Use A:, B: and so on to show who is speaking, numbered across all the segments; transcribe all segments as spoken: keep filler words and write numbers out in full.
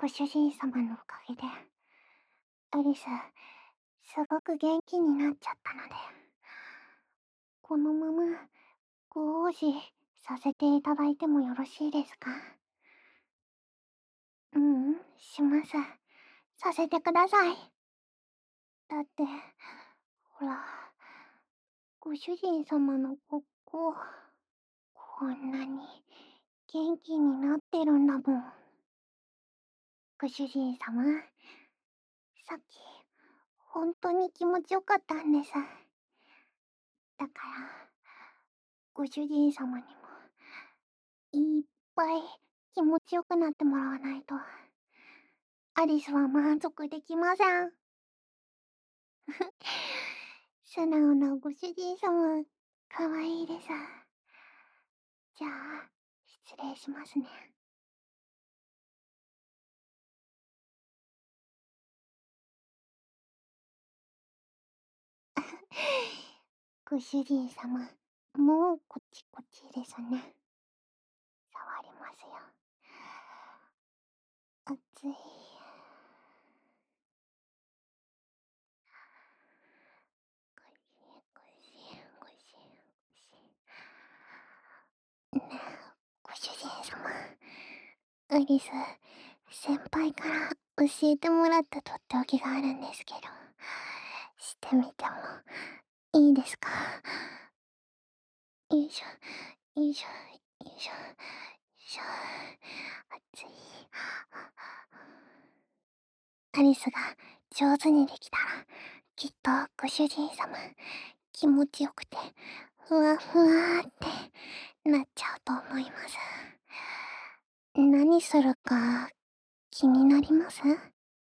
A: ご主人様のおかげで、アリス、すごく元気になっちゃったので、このままご奉仕させていただいてもよろしいですか？ううん、します。させてください。だって、ほら、ご主人様のごっこ、こんなに元気になってるんだもん。ご主人様、さっき、ほんとに気持ちよかったんです。だから、ご主人様にも、いっぱい気持ちよくなってもらわないと、アリスは満足できません。素直なご主人様、かわいいです。じゃあ、失礼しますね。ご主人様、もうこっちこっちですね。触りますよ。熱い。ごしごしごしごし。ねえ、ご主人様。アリス、先輩から教えてもらったとっておきがあるんですけど、してみてもいいですか？よいしょ、よいしょ、よいしょ、よいしょ。熱い。アリスが上手にできたら、きっとご主人様、気持ちよくて、ふわふわってなっちゃうと思います。何するか気になります？よい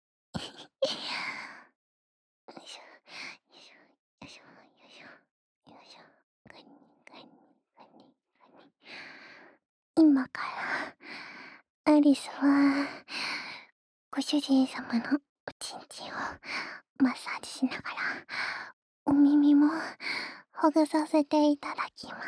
A: しょ、よいしょ、よいしょ、よいしょ、よいしょ。ガニガニガニガニ。今からアリスはご主人様のおちんちんをマッサージしながらお耳もほぐさせていただきます。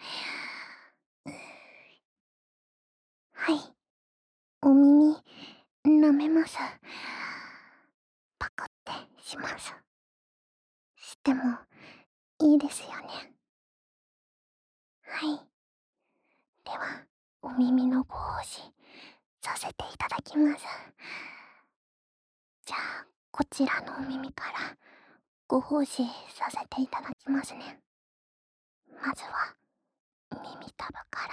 A: はい、お耳舐めます。パクってします。してもいいですよね？はい。では、お耳のご奉仕させていただきます。じゃあ、こちらのお耳からご奉仕させていただきますね。まずは、耳たぶから。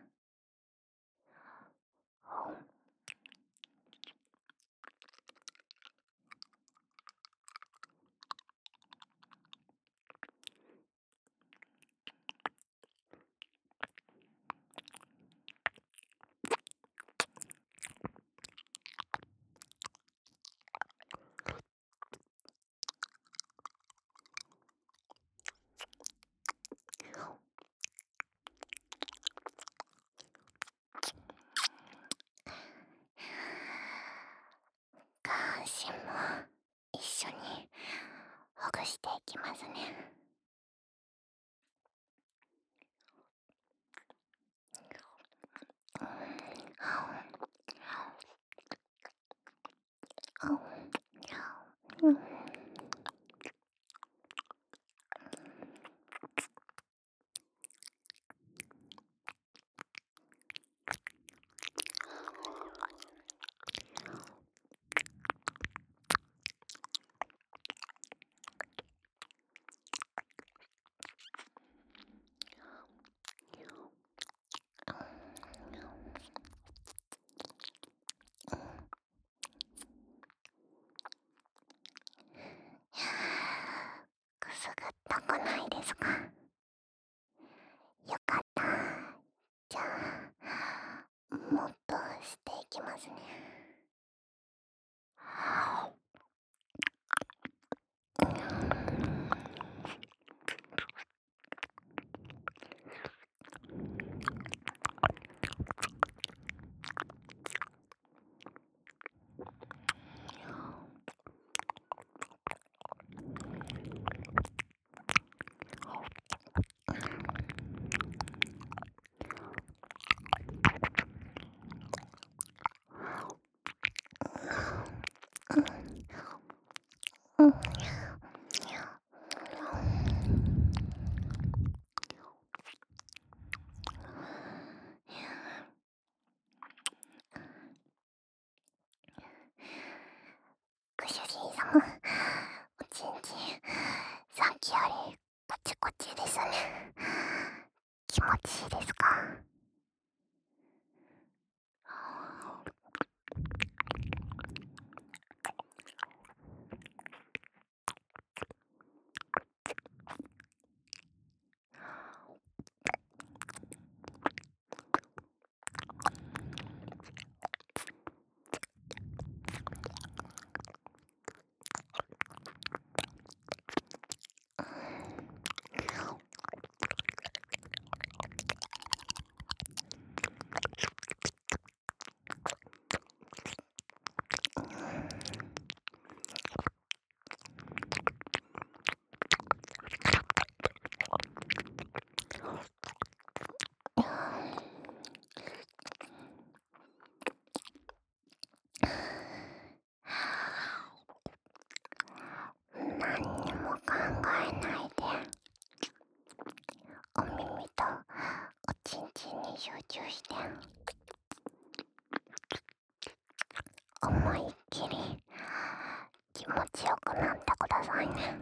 A: 下半身も一緒にほぐしていきますね。うん。くすぐったくないですか？よかった。じゃあ、もっとしていきますね。 思いっきり気持ちよくなってくださいね。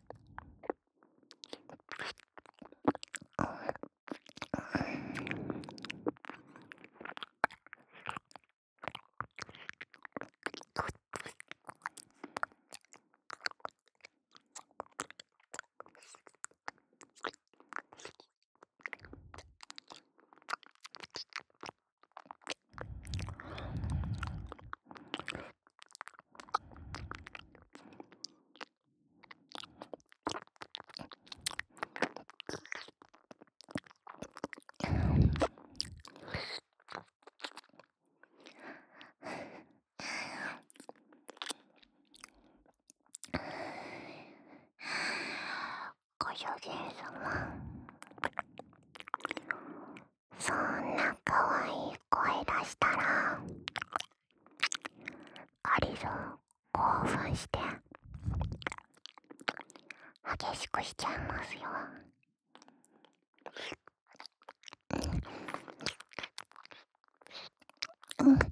A: ご主人様、そんなかわいい声出したらアリス興奮して激しくしちゃいますよ。うんうん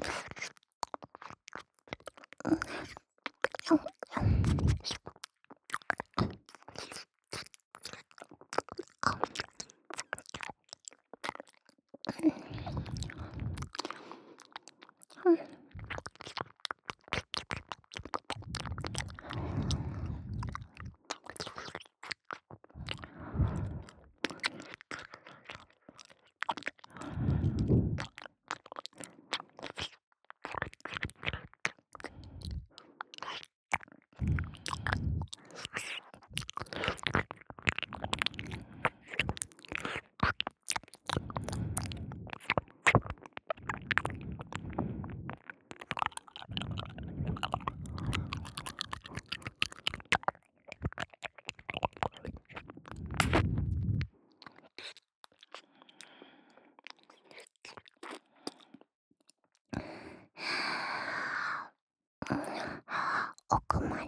A: 奥まで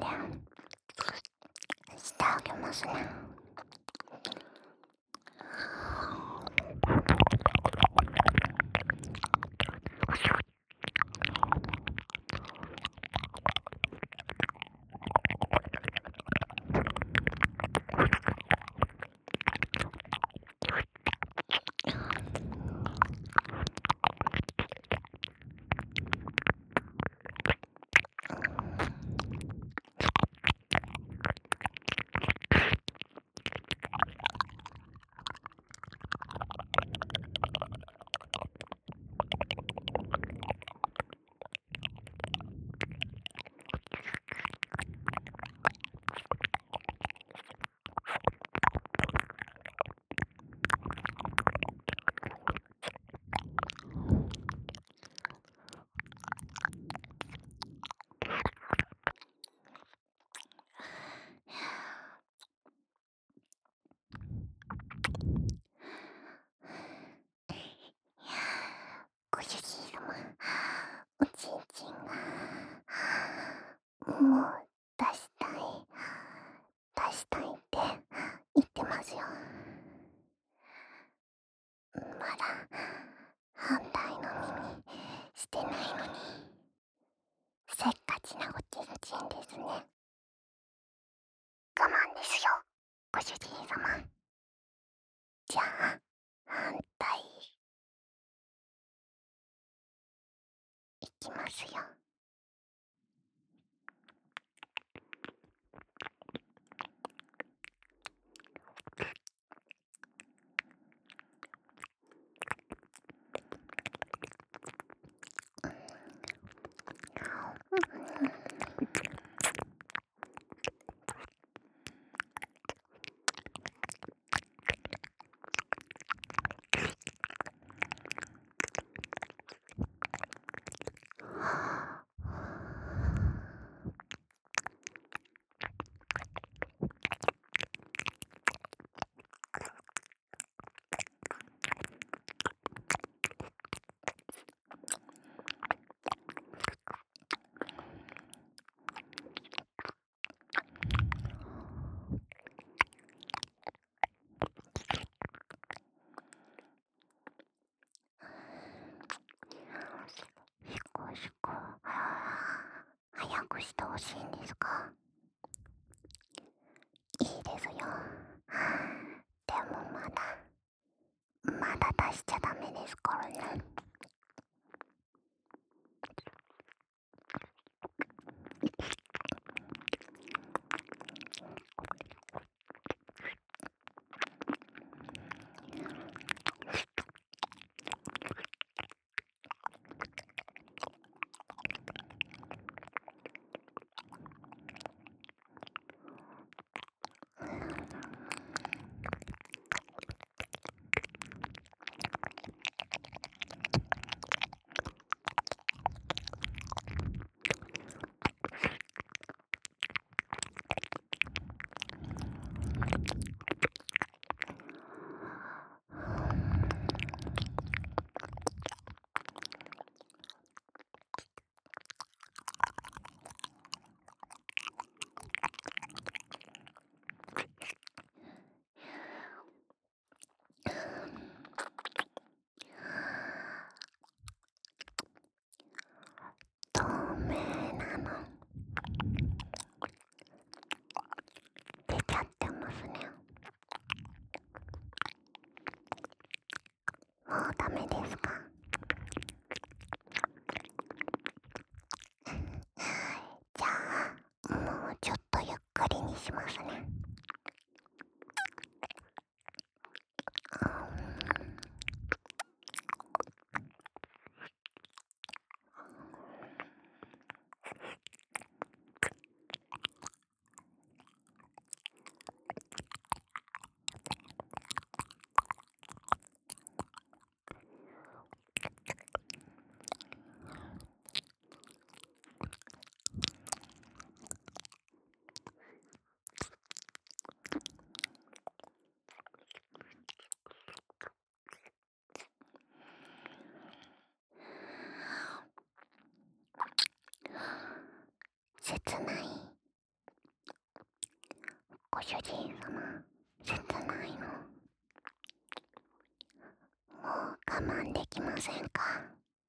A: してあげますね。ご主人様、おちんちんがもう出したい出したいって言ってますよ。まだ反対の耳してないのにせっかちなおちんちんですね。我慢ですよ、ご主人様。じゃあ反対いきますよ。 してほしいんですか？いいですよ。でもまだまだ出しちゃダメですからね。透明なの出ちゃってますね。もうダメですか？じゃあもうちょっとゆっくりにしますね。切ない。ご主人様、切ないの。もう我慢できませんか？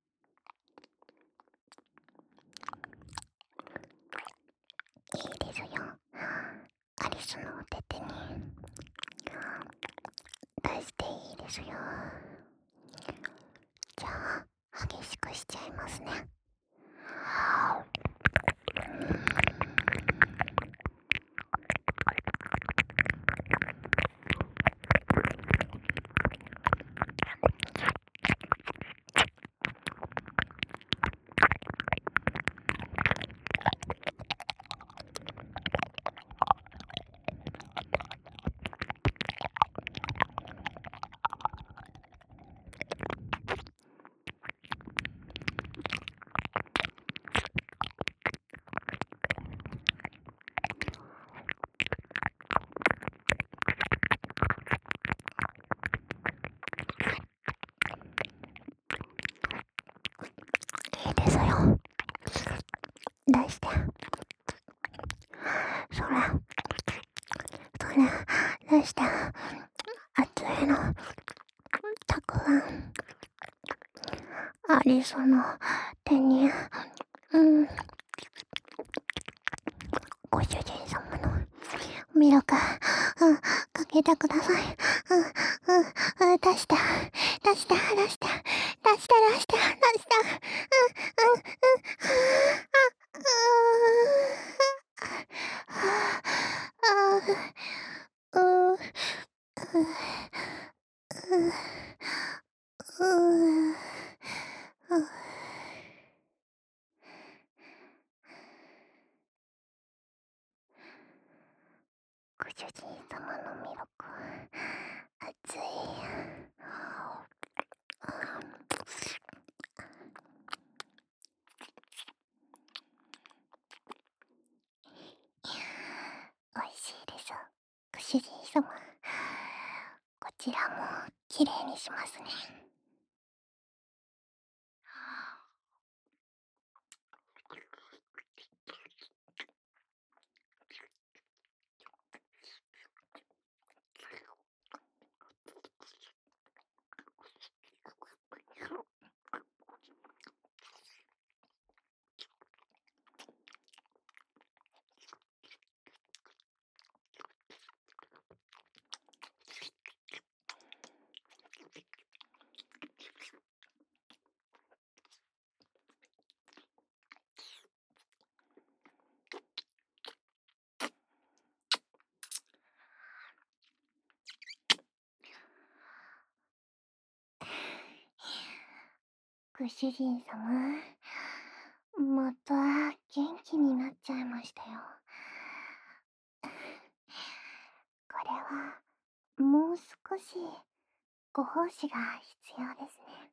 A: いいですよ。アリスのお手手に出していいですよ。じゃあ激しくしちゃいますね。いいですよ。出して。それ、それ、出して。熱いの。たくあん。アリスの手に、うん。ご主人様のミルク、うん、かけてください。うん、うん、うん、出して、出して、出して、出して、出して、出して、うん、うん、うん、うん、うん、うん、うん、うん、ご主人様のミルク、熱い。おいしいです。ご主人様、こちらもきれいにしますね。 ご主人様、また元気になっちゃいましたよ。これは、もう少し、ご奉仕が必要ですね。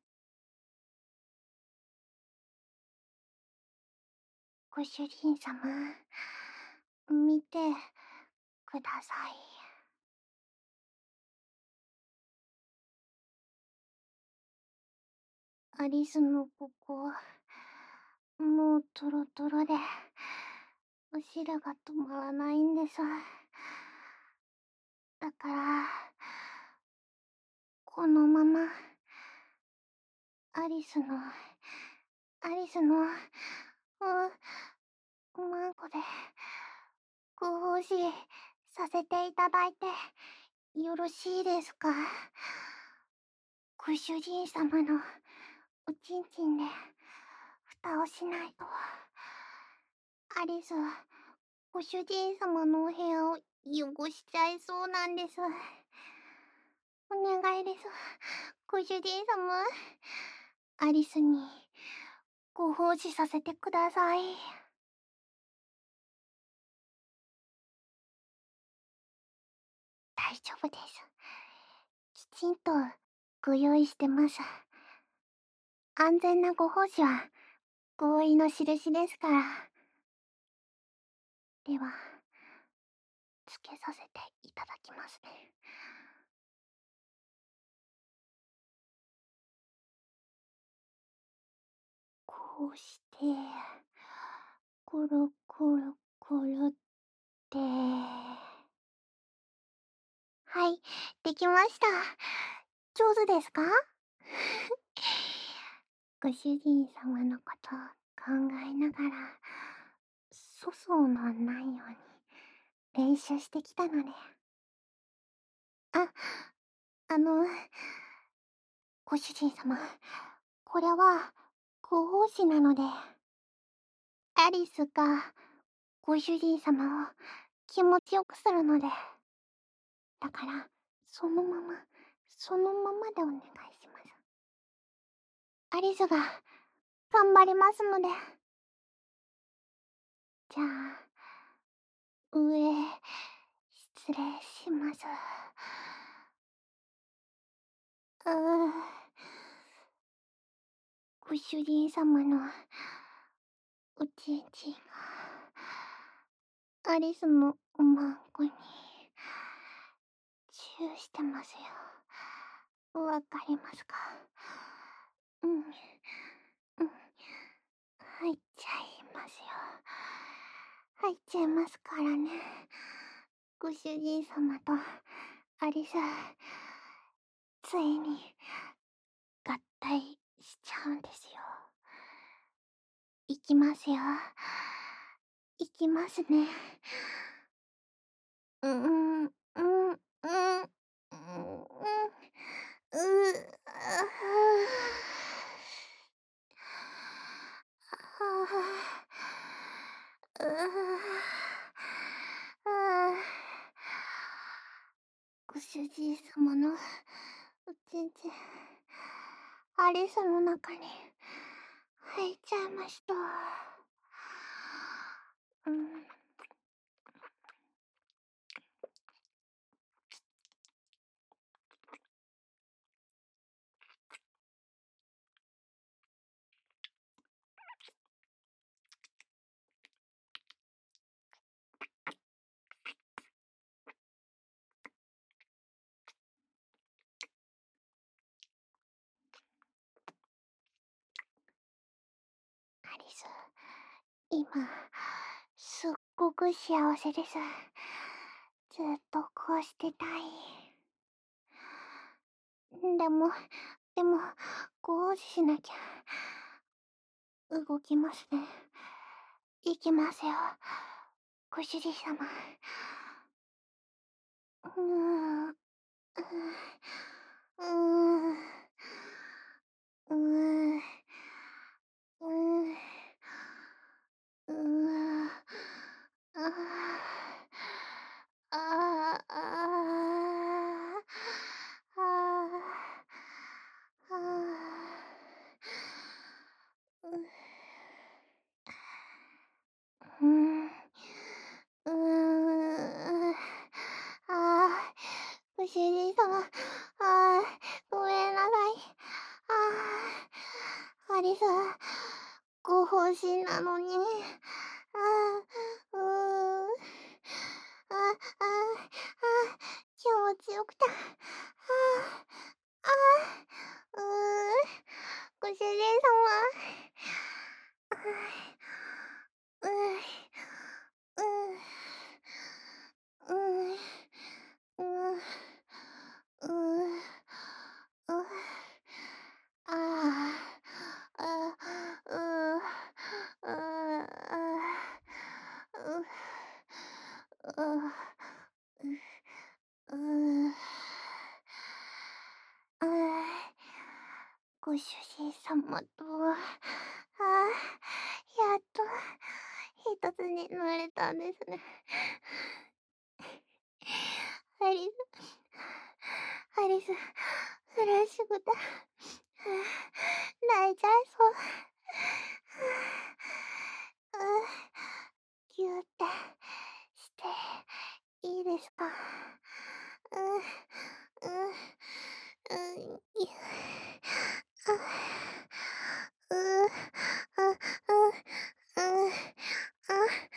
A: ご主人様、見てください。アリスのここ、もうトロトロで、お汁が止まらないんです。だから、このまま、アリスの、アリスの、う、マンコで、ご奉仕させていただいて、よろしいですか？ご主人様の、おちんちんで、蓋をしないと。アリス、ご主人様のお部屋を汚しちゃいそうなんです。お願いです。ご主人様。アリスに、ご奉仕させてください。大丈夫です。きちんと、ご用意してます。安全なご奉仕は、合意の印ですから。では、つけさせていただきますね。こうして、コロコロコロって。はい、できました。上手ですか？ご主人様のこと考えながら、粗相のないように練習してきたので。あ、あの、ご主人様、これはご奉仕なので、アリスがご主人様を気持ちよくするので。だから、そのまま、そのままでお願いします。アリスが頑張りますので。じゃあ、上、失礼します。うう。ご主人様のおちんちんが、アリスのおまんこに、チューしてますよ。わかりますか？うん。うん。入っちゃいますよ。入っちゃいますからね。ご主人様とアリス、ついに、合体しちゃうんですよ。いきますよ。いきますね。ううん、うん、うん、うん、う、ああ。うあ。ご主人様のおちんちん、アリスの中に入っちゃいました。うん。アリス、今、すっごく幸せです。ずっとこうしてたい。でも、でも、ご奉仕しなきゃ。動きますね。いきますよ。ご主人様。うーん。うーん。うーん。うーん。うーん。ああ。ああ、ああ。ああ。ああ。 更新なのに。ああ、うーん。あ、あ、あ、気持ちよくて。ああ、ああ、うーん。ご主人様。ああ、うー、うー、うー、うー、うー、うー、ああ、ああ、うー、ああ、う、う、う、う、ああ、ご主人様と、ああ、やっと一つになれたんですね。アリス、アリス、フレッシュくて、泣いちゃいそう。うう、ぎゅーってしていいですか？うう、う、う、ぎゅ、あ、う、う、う、う、あ、あ、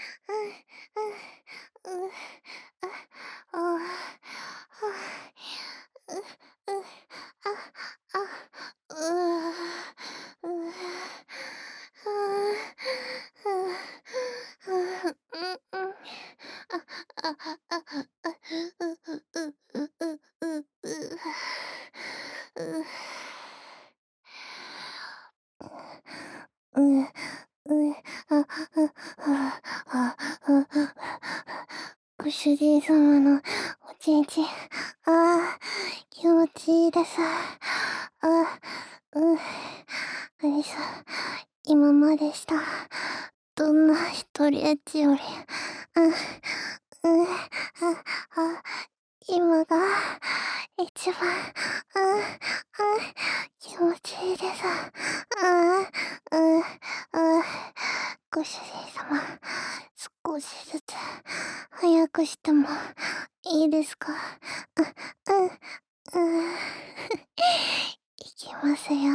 A: う、う、あ、ああ、はあ、う、う、あ、あ、う、う、はあ、はあ、はあ、うん、うん。あ、あ、あ、あ、う、う、う、う、う、う、う、う、う、う、あ、あ、あ、あ、あ、ご主人様のおちんちん、ああ、気持ちいいです。ああ、うん。アリス、今までした。どんな一人エッチより、うん、うん、あ、あ、今が一番、うん、うん、気持ちいいです。うん、うん、うん、ご主人様、少しずつ早くしてもいいですか？うん、うん、うん。いきますよ。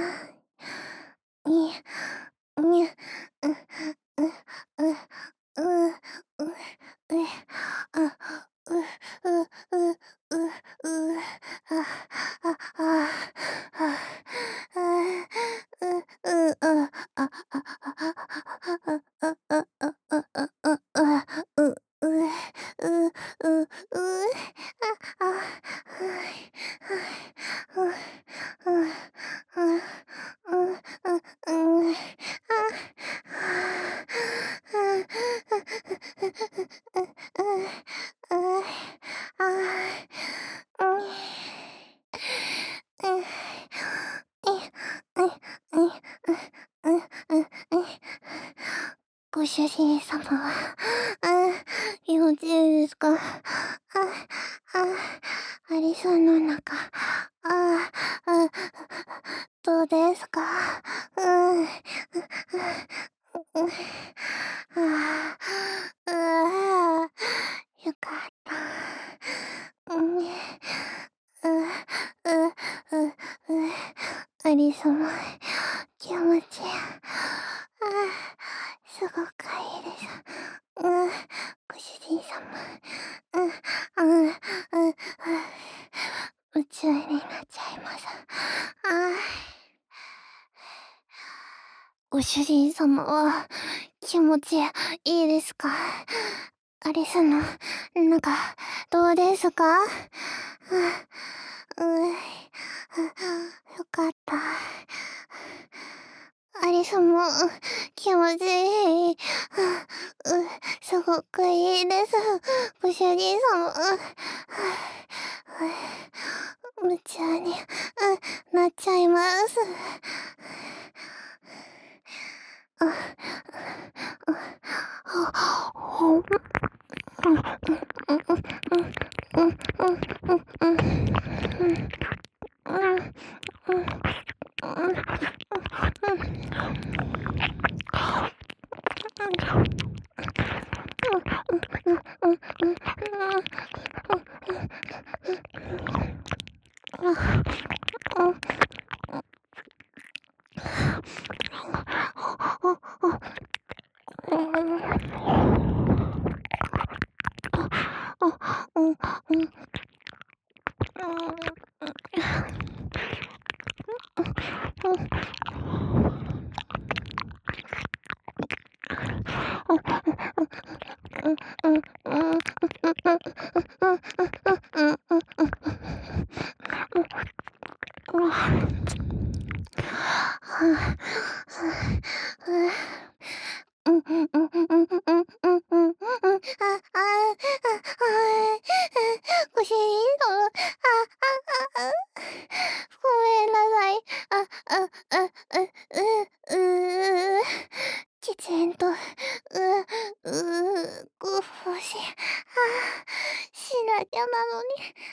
A: に、に、う、う、う、う、う、う、う、あ、う、う、う、う、う、あ、あ、あ、あ、あ、う、う、あ、あ、あ、あ、あ、あ、あ、あ、あ、あ、あ、あ、あ、う、う、う、う、う、あ、あ、はい、はい、はい、はい、うん、うん、うん、あ、ご主人様は、あ、気持ちいいですか？あ、あ、アリさんの中、あ、あ、どうですか？うん、うん、うん、ああ、うわ、よかった。うん、う、う、う、う、アリスも気持ちいい。ああ、すごくいいです。うん、ご主人様。うん、うん、うん、うん、夢中になっちゃいます。ああ。ご主人様は気持ちいいですか？アリスの中、どうですか？あ、う、う、よかった。アリスも気持ちいい。う、すごくいいです。ご主人様。夢中に、うん、なっちゃいます。あ、あ、ほん、うん、うん、うん、うん、うん、うん、うん、うん、うん、 ご主人様、あ、あ、あ、あ、ごめんなさい。あ、あ、あ、あ、う、う、う、きちんと、う、う、ご奉仕、あ、しなきゃなのに。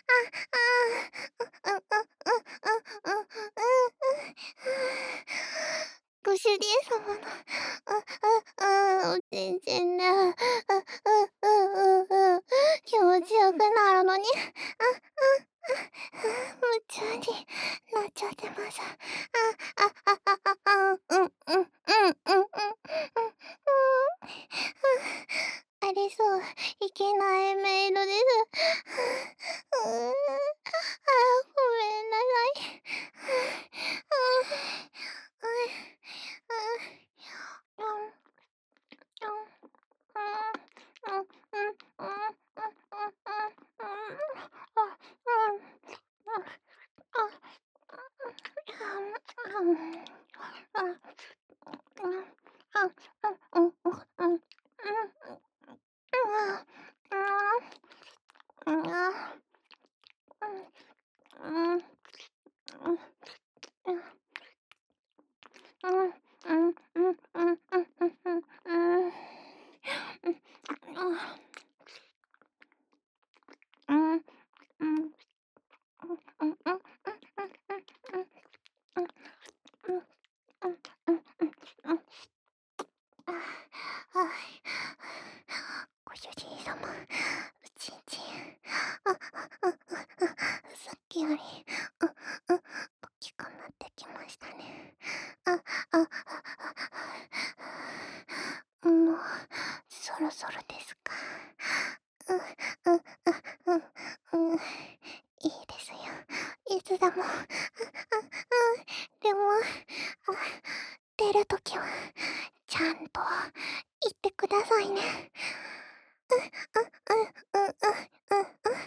A: あ、あ、う、う、う、う、う、う、う、ご主人様の、あ、あ、あ、おちんちんで、あ、あ、う、う、う、う、気持ちよくなるのに、あ、あ、あ、夢中になっちゃってます。あ、あ、あ、あ、あ、あ、うん、うん、うん、うん、うん、うん、うん、ありそう、いけないメイドです。うーん、あ、ごめんなさい。あ、あ、あ、あ、うん。ご主人様、うちんちん、あ、あ、さっきより、う、う、大きくなってきましたね。あ、あ、あ、もう、そろそろですか。うん、うん、うん、うん、うん、いいですよ。いつでも。うん、うん、でも、あ、出るときは、ちゃんと言ってくださいね。うん、うん、うん、うん、うん、うん、うん、うん、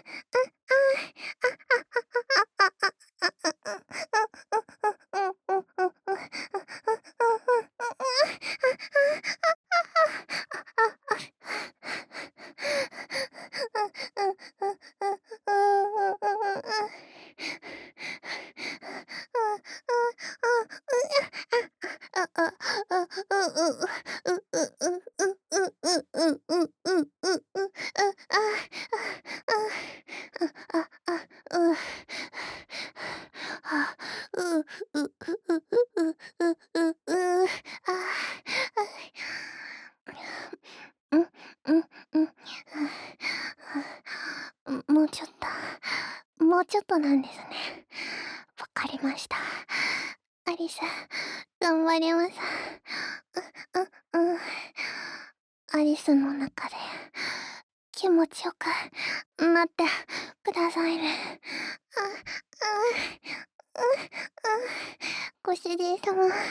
A: もうちょっと、もうちょっとなんですね。わかりました。アリス、頑張ります。う、う、うん。アリスの中で気持ちよくなってくださいね。あ、あ、う、う、ご主人様。あ、あ、あ、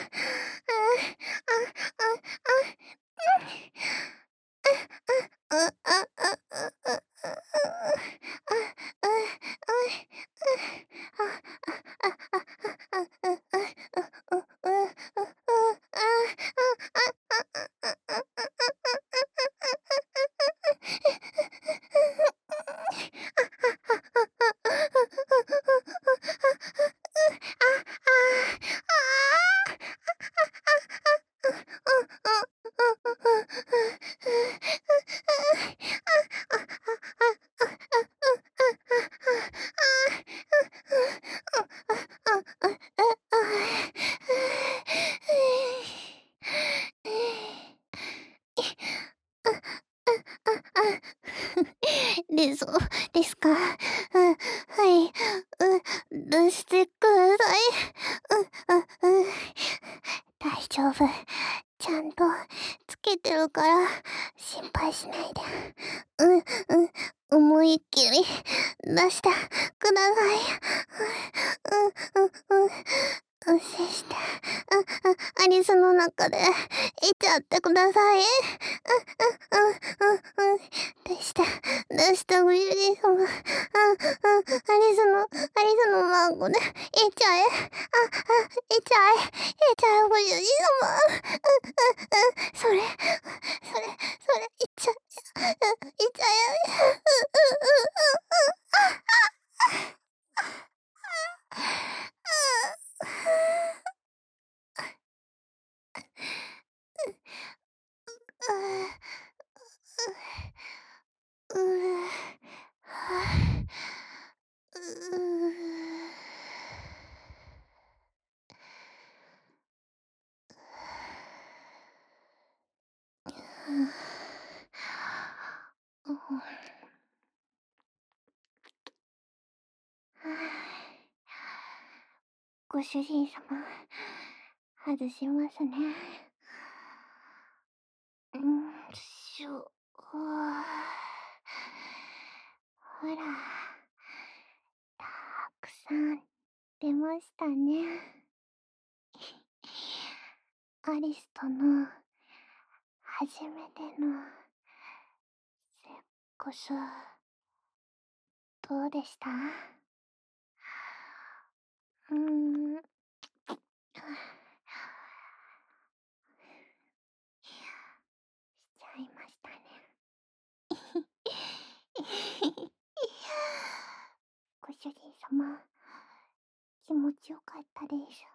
A: あ、あ、あ、あ、あ、あ、あ、で、そうですか。うん、はい。うん、出してください。うん、うん、うん。大丈夫。ちゃんとつけてるから、心配しないで。うん、うん。思いっきり出してください。うん、うん、うん、うん。 うせして、う、う、アリスの中で、いちゃってください。う、う、う、う、う、でして、でしてご主人様。うん、うん、アリスの、アリスの孫で、いっちゃえ。あ、あ、いっちゃえ。いっちゃえ、ご主人様。うん、うん、うん、それ、それ、それ、いっちゃえ。うん、いっちゃえ。うん、うん、うん、うん、あ、あ、あ、あ。うう、はあ、うう。ご主人様、外しますね。うん、しょ、ほら、たくさん出ましたね。アリスとの初めてのセックス、どうでした？うーん。しちゃいましたね。ご主人様、気持ちよかったです。